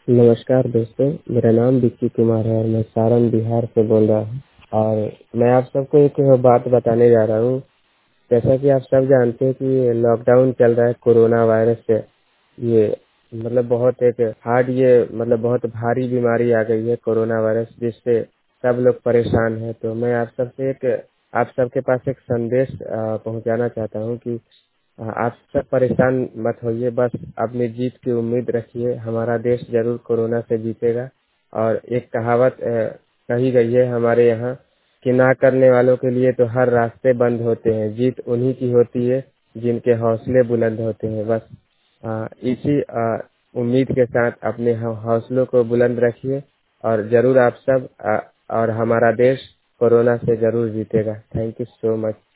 नमस्कार दोस्तों, मेरा नाम विक्की कुमार है और मैं सारण बिहार से बोल रहा हूँ। और मैं आप सबको एक बात बताने जा रहा हूँ। जैसा कि आप सब जानते हैं कि लॉकडाउन चल रहा है कोरोना वायरस से। ये बहुत एक हार्ड, ये बहुत भारी बीमारी आ गई है कोरोना वायरस, जिससे सब लोग परेशान हैं। तो मैं आप सबके पास एक संदेश पहुंचाना चाहता हूं कि आप सब परेशान मत होइए, बस अपनी जीत की उम्मीद रखिए। हमारा देश जरूर कोरोना से जीतेगा। और एक कहावत कही गई है हमारे यहाँ कि ना करने वालों के लिए तो हर रास्ते बंद होते हैं, जीत उन्हीं की होती है जिनके हौसले बुलंद होते हैं। बस इसी उम्मीद के साथ अपने हौसलों को बुलंद रखिए और जरूर आप सब और हमारा देश कोरोना से जरूर जीतेगा। Thank you so much.